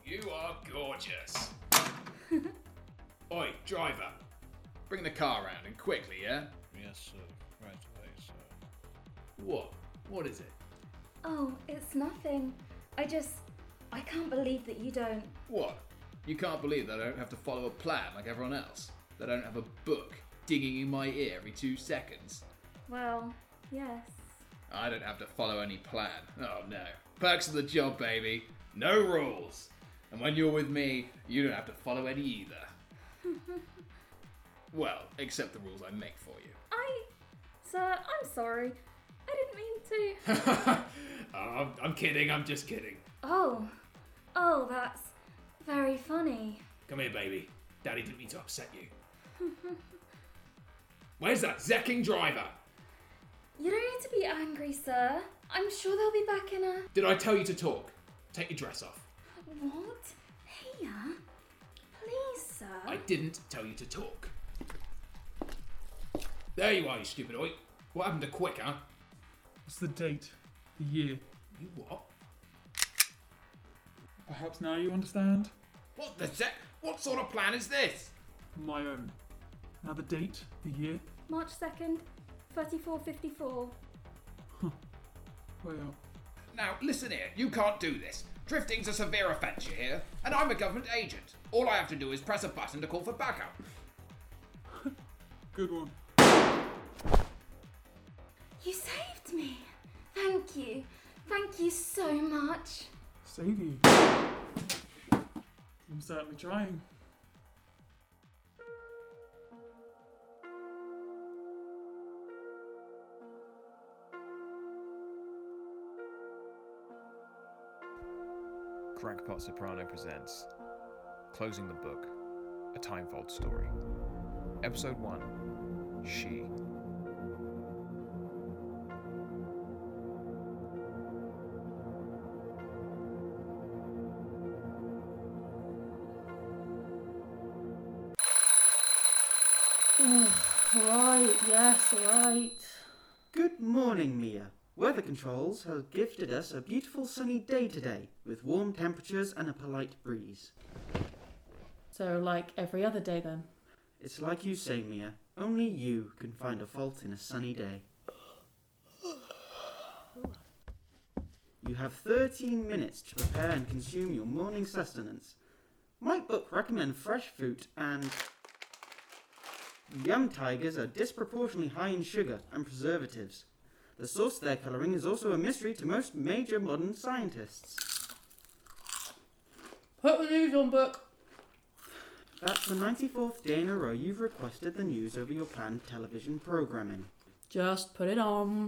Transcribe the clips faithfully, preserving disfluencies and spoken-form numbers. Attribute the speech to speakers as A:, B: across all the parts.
A: You are gorgeous. Oi, driver. Bring the car round and quickly, yeah?
B: Yes, sir. Right away, sir.
A: What? What is it?
C: Oh, it's nothing. I just... I can't believe that you don't...
A: What? You can't believe that I don't have to follow a plan like everyone else? That I don't have a book digging in my ear every two seconds?
C: Well, yes.
A: I don't have to follow any plan. Oh no. Perks of the job, baby. No rules. And when you're with me, you don't have to follow any either. Well, except the rules I make for you.
C: I... Sir, I'm sorry. I didn't mean to...
A: oh, I'm, I'm kidding, I'm just kidding.
C: Oh. Oh, that's very funny.
A: Come here, baby. Daddy didn't mean to upset you. Where's that Zekking driver?
C: You don't need to be angry, sir. I'm sure they'll be back in a...
A: Did I tell you to talk? Take your dress off.
C: What? Here? Please, sir.
A: I didn't tell you to talk. There you are, you stupid oi. What happened to quick, huh?
D: What's the date? The year?
A: You what?
D: Perhaps now you understand?
A: What the Zek? What sort of plan is this?
D: My own. Now the date, the year?
C: March second, thirty-four fifty-four.
D: Huh. Well...
A: Now, listen here. You can't do this. Drifting's a severe offence, you hear? And I'm a government agent. All I have to do is press a button to call for backup.
D: Good one.
C: You saved me. Thank you. Thank you so much.
D: Save you. I'm certainly trying.
B: Crackpot Soprano presents Closing the Book, a Timefold story. Episode one, She.
E: Right, yes, right.
F: Good morning, Mia. Weather Controls have gifted us a beautiful sunny day today, with warm temperatures and a polite breeze.
E: So, like every other day then?
F: It's like you say, Mia. Only you can find a fault in a sunny day. You have thirteen minutes to prepare and consume your morning sustenance. My book recommends fresh fruit and... Young tigers are disproportionately high in sugar and preservatives. The source of their colouring is also a mystery to most major modern scientists.
E: Put the news on, book.
F: That's the ninety-fourth day in a row you've requested the news over your planned television programming.
E: Just put it on.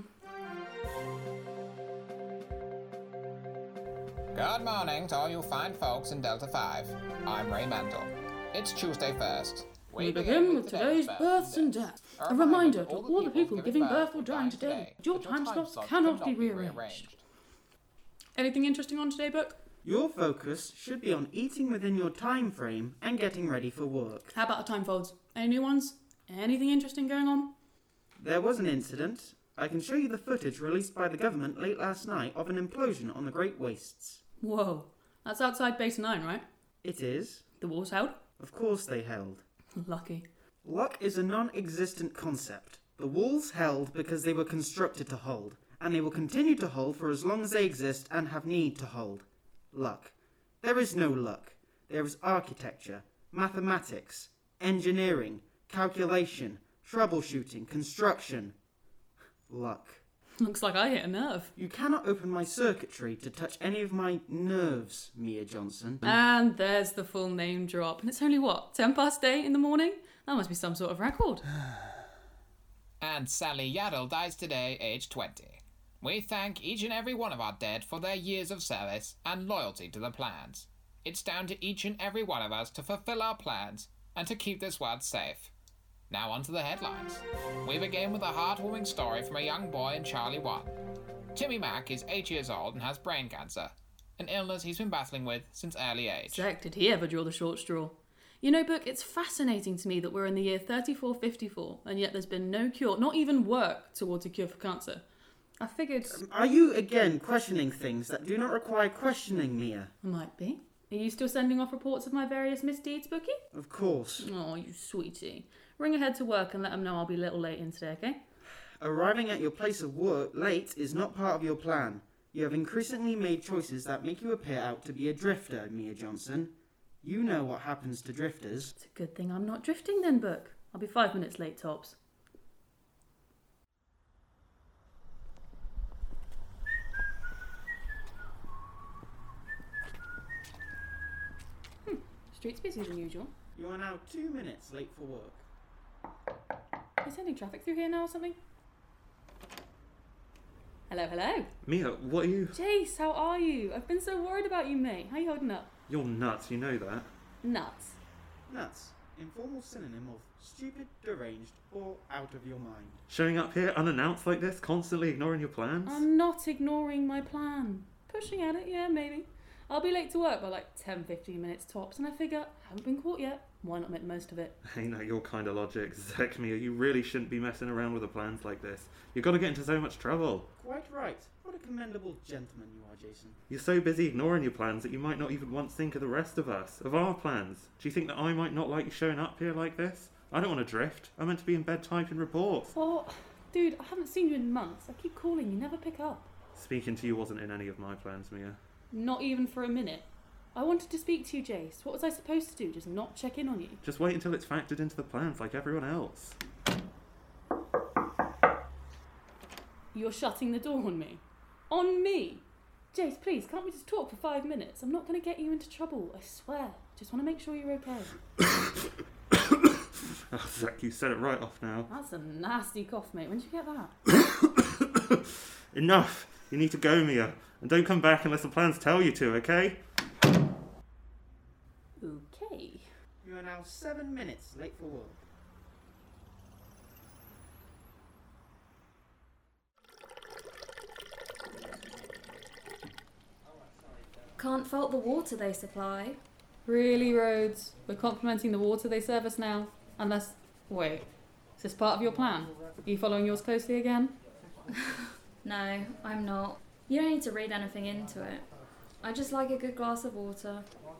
G: Good morning to all you fine folks in Delta five. I'm Ray Mendel. It's Tuesday first.
E: We begin with today's births and deaths. A reminder to all the people giving birth or dying today, your time slots cannot be rearranged. Anything interesting on today, book?
F: Your focus should be on eating within your time frame and getting ready for work.
E: How about the time folds? Any new ones? Anything interesting going on?
F: There was an incident. I can show you the footage released by the government late last night of an implosion on the Great Wastes.
E: Whoa, that's outside Base nine, right?
F: It is.
E: The walls held?
F: Of course they held.
E: Lucky.
F: Luck is a non-existent concept. The walls held because they were constructed to hold, and they will continue to hold for as long as they exist and have need to hold. Luck. There is no luck. There is architecture, mathematics, engineering, calculation, troubleshooting, construction. Luck.
E: Looks like I hit a nerve.
F: You cannot open my circuitry to touch any of my nerves, Mia Johnson.
E: And there's the full name drop. And it's only, what, ten past eight in the morning? That must be some sort of record.
G: And Sally Yaddle dies today, aged twenty. We thank each and every one of our dead for their years of service and loyalty to the plans. It's down to each and every one of us to fulfill our plans and to keep this world safe. Now on to the headlines. We begin with a heartwarming story from a young boy in Charlie one. Timmy Mack is eight years old and has brain cancer, an illness he's been battling with since early age.
E: Zach, did he ever draw the short straw? You know, Book, it's fascinating to me that we're in the year thirty-four fifty-four, and yet there's been no cure, not even work towards a cure for cancer. I figured...
F: Are you again questioning things that do not require questioning, Mia?
E: Might be. Are you still sending off reports of my various misdeeds, Bookie?
F: Of course.
E: Oh, you sweetie. Ring ahead to work and let them know I'll be a little late in today, okay?
F: Arriving at your place of work late is not part of your plan. You have increasingly made choices that make you appear out to be a drifter, Mia Johnson. You know what happens to drifters.
E: It's a good thing I'm not drifting then, Book. I'll be five minutes late, tops. Hmm, street's busier than usual.
F: You are now two minutes late for work.
E: Are you sending traffic through here now or something? Hello, hello.
H: Mia, what are you...
E: Jace, how are you? I've been so worried about you, mate. How you holding up?
H: You're nuts, you know that.
E: Nuts.
F: Nuts. Informal synonym of stupid, deranged, or out of your mind.
H: Showing up here unannounced like this, constantly ignoring your plans?
E: I'm not ignoring my plan. Pushing at it, yeah, maybe. I'll be late to work by like ten fifteen minutes tops, and I figure, I haven't been caught yet. Why not make the most of it?
H: Ain't that your kind of logic? Zek, Mia, you really shouldn't be messing around with the plans like this. You've got to get into so much trouble.
F: Quite right. What a commendable gentleman you are, Jason.
H: You're so busy ignoring your plans that you might not even once think of the rest of us, of our plans. Do you think that I might not like you showing up here like this? I don't want to drift. I'm meant to be in bed typing reports.
E: Oh, dude, I haven't seen you in months. I keep calling, you never pick up.
H: Speaking to you wasn't in any of my plans, Mia.
E: Not even for a minute. I wanted to speak to you, Jace. What was I supposed to do? Just not check in on you?
H: Just wait until it's factored into the plans like everyone else.
E: You're shutting the door on me? On me? Jace, please, can't we just talk for five minutes? I'm not going to get you into trouble, I swear. Just want to make sure you're okay.
H: Oh, Zek, you said it right off now.
E: That's a nasty cough, mate. When did you get that?
H: Enough! You need to go, Mia. And don't come back unless the plans tell you to, okay?
E: Okay.
F: You are now seven minutes late for work.
C: Can't fault the water they supply.
E: Really, Rhodes? We're complimenting the water they serve us now? Unless... Wait. Is this part of your plan? Are you following yours closely again?
C: No, I'm not. You don't need to read anything into it. I just like a good glass of water.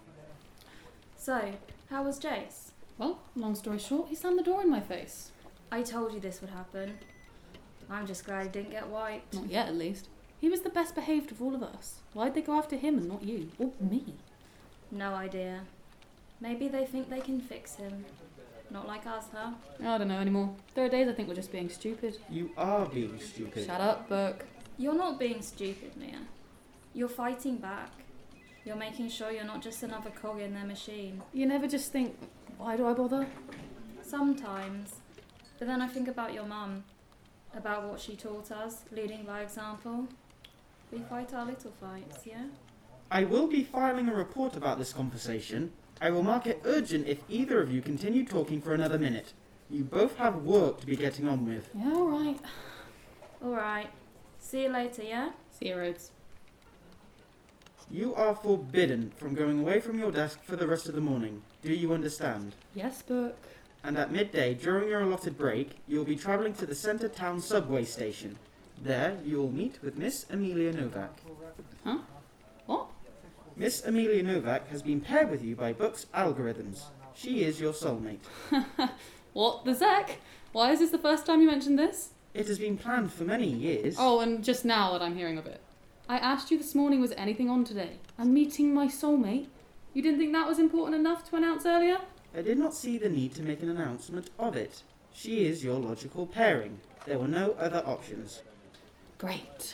C: So, how was Jace?
E: Well, long story short, he slammed the door in my face.
C: I told you this would happen. I'm just glad he didn't get wiped.
E: Not yet, at least. He was the best behaved of all of us. Why'd they go after him and not you? Or me?
C: No idea. Maybe they think they can fix him. Not like us, huh?
E: I don't know anymore. There are days I think we're just being stupid.
F: You are being stupid.
E: Shut up, Book.
C: You're not being stupid, Mia. You're fighting back. You're making sure you're not just another cog in their machine.
E: You never just think, why do I bother?
C: Sometimes. But then I think about your mum. About what she taught us, leading by example. We fight our little fights, yeah?
F: I will be filing a report about this conversation. I will mark it urgent if either of you continue talking for another minute. You both have work to be getting on with.
E: Yeah, alright.
C: Alright. See you later, yeah?
E: See you, Rhodes.
F: You are forbidden from going away from your desk for the rest of the morning. Do you understand?
E: Yes, Book.
F: And at midday, during your allotted break, you will be travelling to the centre town subway station. There, you will meet with Miss Amelia Novak.
E: Huh? What?
F: Miss Amelia Novak has been paired with you by Book's algorithms. She is your soulmate.
E: What? The Zek? Why is this the first time you mentioned this?
F: It has been planned for many years.
E: Oh, and just now that I'm hearing of it. I asked you this morning, was anything on today? I'm meeting my soulmate. You didn't think that was important enough to announce earlier?
F: I did not see the need to make an announcement of it. She is your logical pairing. There were no other options.
E: Great.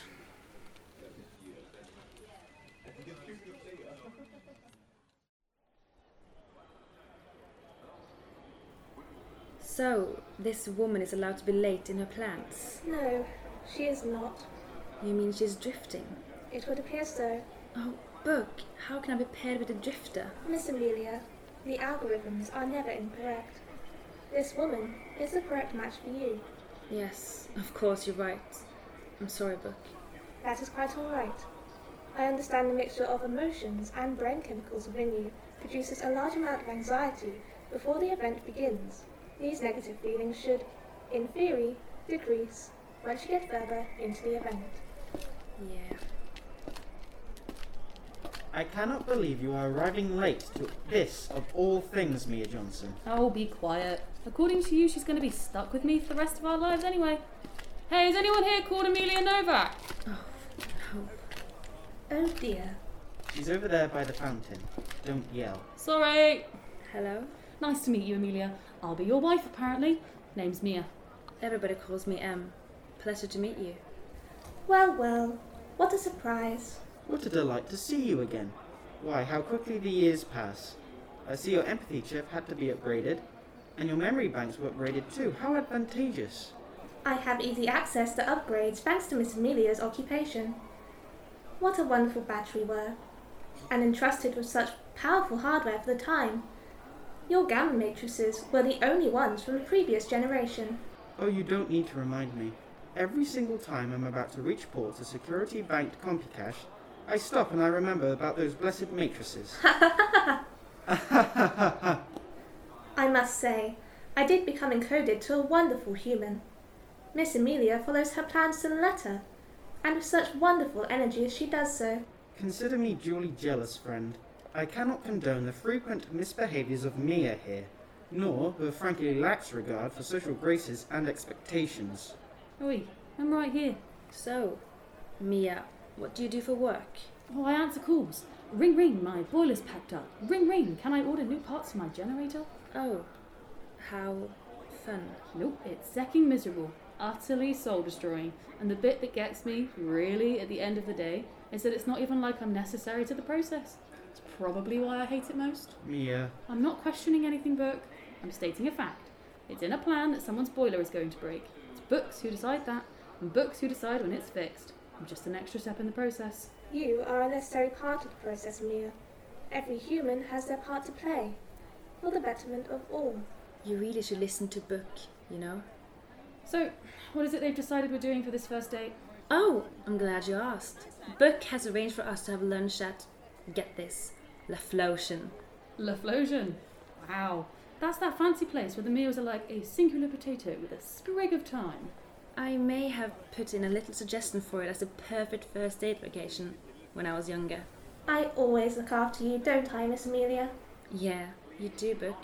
I: So, this woman is allowed to be late in her plans?
J: No, she is not.
I: You mean she's drifting?
J: It would appear so.
I: Oh, Book, how can I be paired with a drifter?
J: Miss Amelia, the algorithms are never incorrect. This woman is the correct match for you.
I: Yes, of course you're right. I'm sorry, Book.
J: That is quite all right. I understand the mixture of emotions and brain chemicals within you produces a large amount of anxiety before the event begins. These negative feelings should, in theory, decrease once you get further into the event.
I: Yeah.
F: I cannot believe you are arriving late to this of all things, Mia Johnson.
E: Oh, be quiet. According to you, she's going to be stuck with me for the rest of our lives anyway. Hey, is anyone here called Amelia Novak?
J: Oh, no. Oh dear.
F: She's over there by the fountain. Don't yell.
E: Sorry.
I: Hello?
E: Nice to meet you, Amelia. I'll be your wife, apparently. Name's Mia.
I: Everybody calls me Em. Pleasure to meet you.
J: Well, well. What a surprise.
F: What a delight to see you again. Why, how quickly the years pass. I see your empathy chip had to be upgraded, and your memory banks were upgraded too. How advantageous.
J: I have easy access to upgrades thanks to Miss Amelia's occupation. What a wonderful batch we were, and entrusted with such powerful hardware for the time. Your gamma matrices were the only ones from the previous generation.
F: Oh, you don't need to remind me. Every single time I'm about to reach port to security-banked CompuCache, I stop and I remember about those blessed matrices.
J: I must say, I did become encoded to a wonderful human. Miss Amelia follows her plans to the letter, and with such wonderful energy as she does so.
F: Consider me duly jealous, friend. I cannot condone the frequent misbehaviours of Mia here, nor her frankly lax regard for social graces and expectations.
E: Oi, I'm right here.
I: So, Mia, what do you do for work?
E: Oh, I answer calls. Ring ring, my boiler's packed up. Ring ring, can I order new parts for my generator?
I: Oh, how fun.
E: Nope, it's secking miserable. Utterly soul-destroying. And the bit that gets me, really, at the end of the day, is that it's not even like I'm necessary to the process. It's probably why I hate it most.
F: Mia.
E: I'm not questioning anything, Book. I'm stating a fact. It's in a plan that someone's boiler is going to break. It's Books who decide that, and Books who decide when it's fixed. I'm just an extra step in the process.
J: You are a necessary part of the process, Mia. Every human has their part to play, for the betterment of all.
I: You really should listen to Book, you know?
E: So, what is it they've decided we're doing for this first date?
I: Oh, I'm glad you asked. Book has arranged for us to have lunch at, get this, La Flotion.
E: La Flosion? Wow. That's that fancy place where the meals are like a singular potato with a sprig of thyme.
I: I may have put in a little suggestion for it as a perfect first date location when I was younger.
J: I always look after you, don't I, Miss Amelia?
I: Yeah, you do, Book.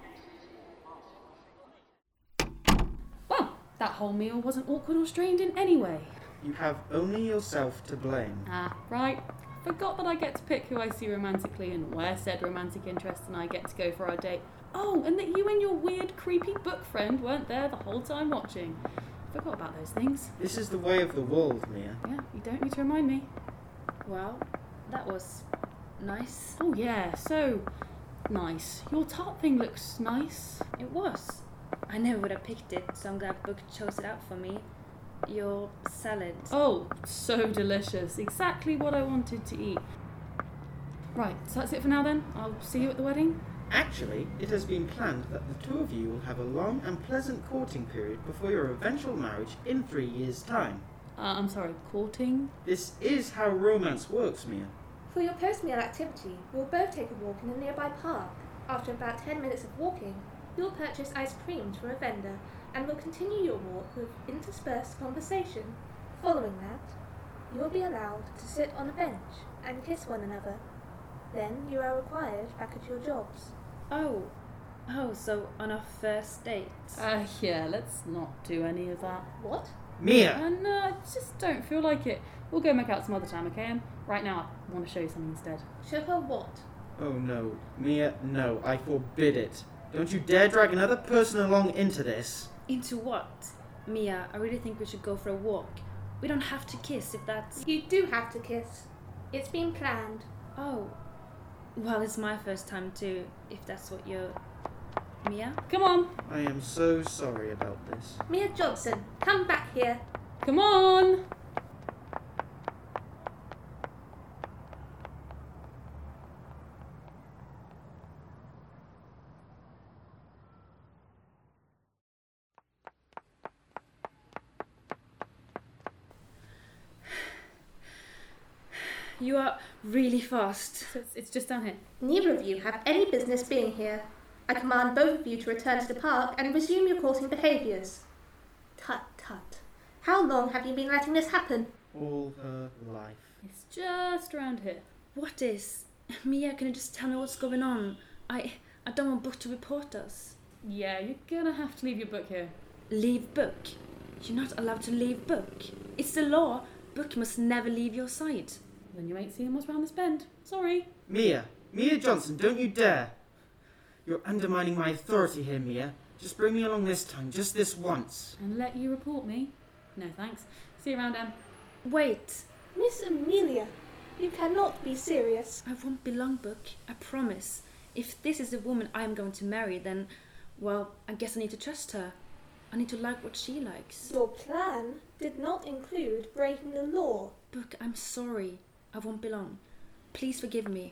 E: Well, that whole meal wasn't awkward or strained in any way.
F: You have only yourself to blame.
E: Ah, right. Forgot that I get to pick who I see romantically and where said romantic interest and I get to go for our date. Oh, and that you and your weird, creepy book friend weren't there the whole time watching. Forgot about those things.
F: This is the way of the world, Mia.
E: Yeah, you don't need to remind me.
I: Well, that was nice.
E: Oh yeah, so nice. Your tart thing looks nice.
I: It was. I never would have picked it, so I'm glad Book chose it out for me. Your salad.
E: Oh, so delicious. Exactly what I wanted to eat. Right, so that's it for now then. I'll see you at the wedding.
F: Actually, it has been planned that the two of you will have a long and pleasant courting period before your eventual marriage in three years' time.
E: Uh, I'm sorry, courting?
F: This is how romance works, Mia.
J: For your post-meal activity, we'll both take a walk in a nearby park. After about ten minutes of walking, you'll purchase ice creams from a vendor and will continue your walk with interspersed conversation. Following that, you will be allowed to sit on a bench and kiss one another. Then you are required back at your jobs.
I: Oh. Oh, so on our first date?
E: Uh, yeah, let's not do any of that.
J: What?
F: Mia!
E: And uh, I just don't feel like it. We'll go make out some other time, okay? And right now, I want to show you something instead.
J: Show her what?
F: Oh no. Mia, no. I forbid it. Don't you dare drag another person along into this.
I: Into what? Mia, I really think we should go for a walk. We don't have to kiss if that's...
J: You do have to kiss. It's been planned.
I: Oh. Well, it's my first time too, if that's what you're... Mia?
E: Come on!
F: I am so sorry about this.
J: Mia Johnson, come back here.
E: Come on!
I: You are really fast.
E: So it's, it's just down here.
J: Neither of you have any business being here. I command both of you to return to the park and resume your courting behaviours. Tut tut. How long have you been letting this happen?
F: All her life.
E: It's just around here.
I: What is? Mia, can you just tell me what's going on? I I don't want Book to report us.
E: Yeah, you're gonna have to leave your book here.
I: Leave Book? You're not allowed to leave Book. It's the law. Book must never leave your side.
E: Then you ain't seeing what's round this bend. Sorry.
F: Mia, Mia Johnson, don't you dare. You're undermining my authority here, Mia. Just bring me along this time, just this once.
E: And let you report me? No thanks. See you around, Em.
I: Wait.
J: Miss Amelia, you cannot be serious.
I: I won't be long, Book. I promise. If this is the woman I am going to marry, then, well, I guess I need to trust her. I need to like what she likes.
J: Your plan did not include breaking the law.
I: Book, I'm sorry. I won't be long. Please forgive me.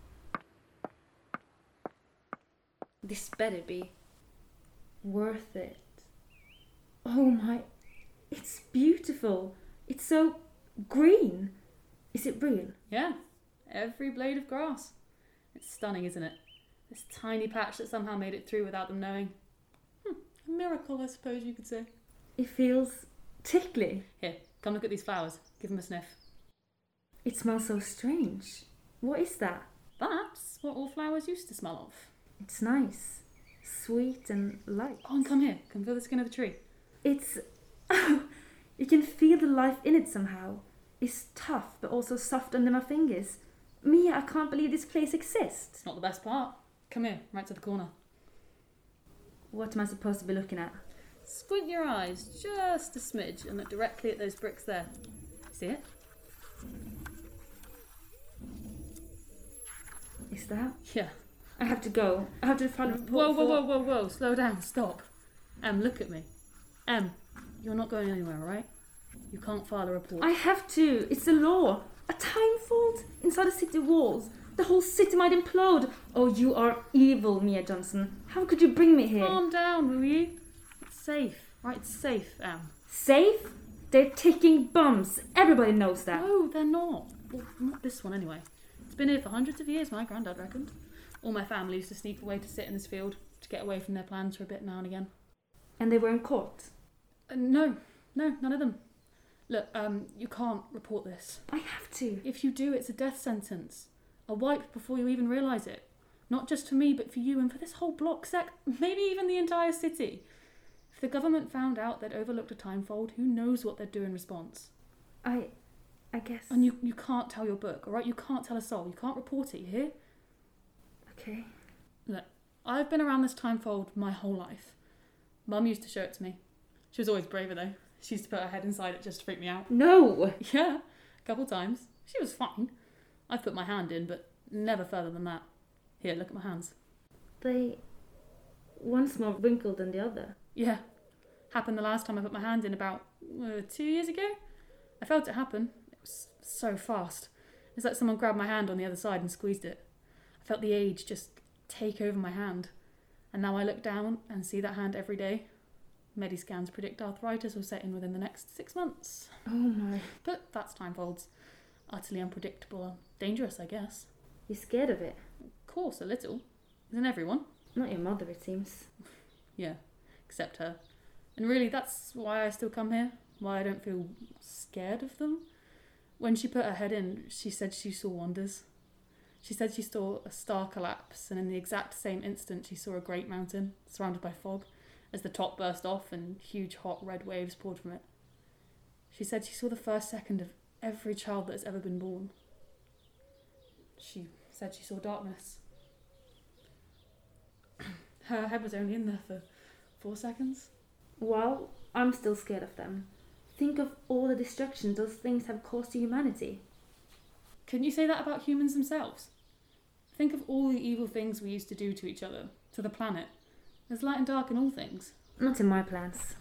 I: This better be
C: worth it. Oh my, it's beautiful. It's so green. Is it real?
E: Yeah, every blade of grass. It's stunning, isn't it? This tiny patch that somehow made it through without them knowing. Hmm, a miracle, I suppose you could say.
C: It feels tickly.
E: Here, come look at these flowers. Give them a sniff.
C: It smells so strange. What is that?
E: That's what all flowers used to smell of.
C: It's nice. Sweet and light.
E: Oh, and come here. Come feel the skin of the tree.
C: It's... Oh, you can feel the life in it somehow. It's tough, but also soft under my fingers. Mia, I can't believe this place exists.
E: It's not the best part. Come here, right to the corner.
C: What am I supposed to be looking at?
E: Squint your eyes just a smidge and look directly at those bricks there. See it?
C: Is that?
E: Yeah.
C: I have to go. I have to file a report.
E: Whoa, whoa,
C: for...
E: whoa, whoa, whoa. Slow down. Stop. Em, look at me. Em, you're not going anywhere, alright? You can't file a report.
C: I have to. It's the law. A time fault inside the city walls. The whole city might implode. Oh, you are evil, Mia Johnson. How could you bring me here?
E: Calm down, will you? It's safe. Right, it's safe, Em.
C: Safe? They're ticking bombs. Everybody knows that.
E: No, they're not. Well, not this one, anyway. It's been here for hundreds of years, my granddad reckoned. All my family used to sneak away to sit in this field to get away from their plans for a bit now and again.
C: And they were in court?
E: Uh, no, no, none of them. Look, um, you can't report this.
C: I have to.
E: If you do, it's a death sentence. A wipe before you even realise it. Not just for me, but for you and for this whole block sec, maybe even the entire city. If the government found out they'd overlooked a timefold, who knows what they'd do in response?
C: I... I guess...
E: And you, you can't tell your book, alright? You can't tell a soul. You can't report it, you hear?
C: Okay.
E: Look, I've been around this timefold my whole life. Mum used to show it to me. She was always braver though. She used to put her head inside it just to freak me out.
C: No!
E: Yeah, a couple times. She was fine. I've put my hand in, but never further than that. Here, look at my hands.
C: They... One's more wrinkled than the other.
E: Yeah. Happened the last time I put my hand in about uh, two years ago. I felt it happen. It was so fast. It's like someone grabbed my hand on the other side and squeezed it. I felt the age just take over my hand. And now I look down and see that hand every day. Mediscans predict arthritis will set in within the next six months.
C: Oh my.
E: But that's timefolds. Utterly unpredictable and dangerous, I guess.
C: You're scared of it?
E: Of course, a little. Isn't everyone?
C: Not your mother, it seems.
E: Yeah, except her. And really, that's why I still come here. Why I don't feel scared of them. When she put her head in, she said she saw wonders. She said she saw a star collapse, and in the exact same instant she saw a great mountain, surrounded by fog, as the top burst off and huge hot red waves poured from it. She said she saw the first second of every child that has ever been born. She said she saw darkness. Her head was only in there for four seconds.
C: Well, I'm still scared of them. Think of all the destruction those things have caused to humanity.
E: Couldn't you say that about humans themselves? Think of all the evil things we used to do to each other, to the planet. There's light and dark in all things.
C: Not in my plans.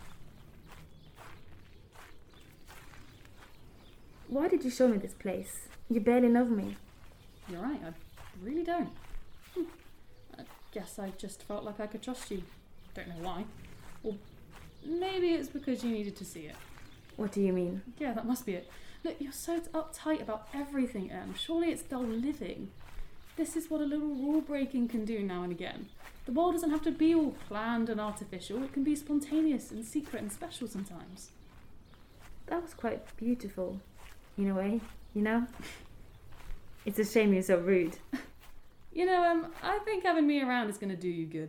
C: Why did you show me this place? You barely know me.
E: You're right, I really don't. Hm. I guess I just felt like I could trust you. Don't know why. Or maybe it's because you needed to see it.
C: What do you mean?
E: Yeah, that must be it. Look, you're so uptight about everything, Em. Surely it's dull living. This is what a little rule breaking can do now and again. The world doesn't have to be all planned and artificial. It can be spontaneous and secret and special sometimes.
C: That was quite beautiful, in a way, you know?
I: It's a shame you're so rude.
E: You know, um, I think having me around is going to do you good.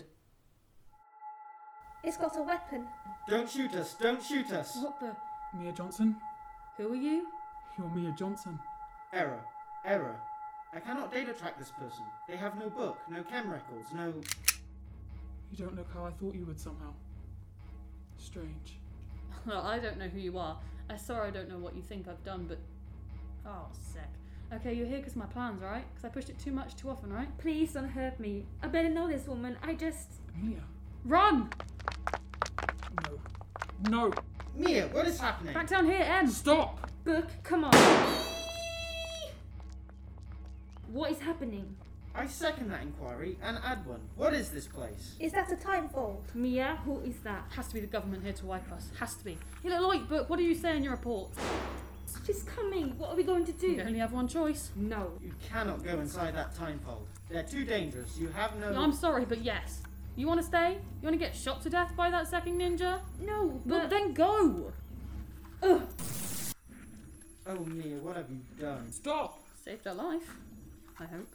J: It's got a weapon.
F: Don't shoot us! Don't shoot us!
E: What the?
D: Mia Johnson?
E: Who are you?
D: You're Mia Johnson.
F: Error. Error. I cannot data track this person. They have no book, no chem records, no...
D: You don't look how I thought you would somehow. Strange.
E: Well, I don't know who you are. I sorry I don't know what you think I've done, but... Oh, sick. Okay, you're here because of my plans, right? Because I pushed it too much too often, right?
I: Please don't hurt me. I barely know this woman. I just...
D: Mia.
E: Run!
D: No. No!
F: Mia, what is happening?
E: Back down here, Em!
D: Stop!
I: Book, come on. What is happening?
F: I second that inquiry and add one. What is this place?
J: Is that a time vault?
I: Mia, who is that?
E: Has to be the government here to wipe us. Has to be. You look like, Book, what do you say in your report?
I: She's coming. What are we going to do?
E: You only have one choice.
I: No.
F: You cannot go inside that time fold. They're too dangerous. You have no...
E: No, I'm sorry, but yes. You want to stay? You want to get shot to death by that second ninja?
I: No,
E: Well,
I: but...
E: then go!
I: Ugh.
F: Oh, Mia, what have you done?
D: Stop!
E: Saved her life, I hope.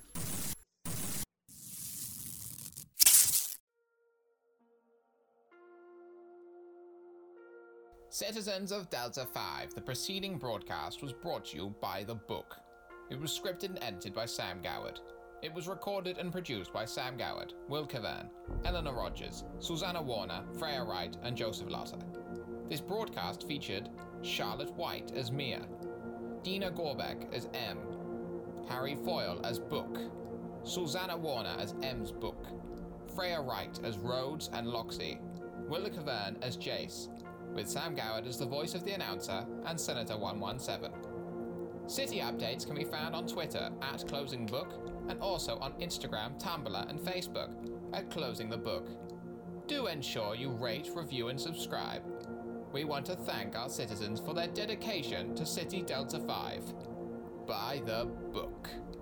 G: Citizens of Delta five, the preceding broadcast was brought to you by The Book. It was scripted and edited by Sam Goward. It was recorded and produced by Sam Goward, Will Cavern, Eleanor Rogers, Susanna Warner, Freya Wright, and Joseph Lotter. This broadcast featured Charlotte White as Mia, Dina Gorbeck as M, Harry Foyle as Book, Susanna Warner as M's Book, Freya Wright as Rhodes and Loxie, Will Cavern as Jace, with Sam Goward as the voice of the announcer and Senator one one seven. City updates can be found on Twitter at Closing Book and also on Instagram, Tumblr, and Facebook at Closing the Book. Do ensure you rate, review, and subscribe. We want to thank our citizens for their dedication to City Delta five. By the book.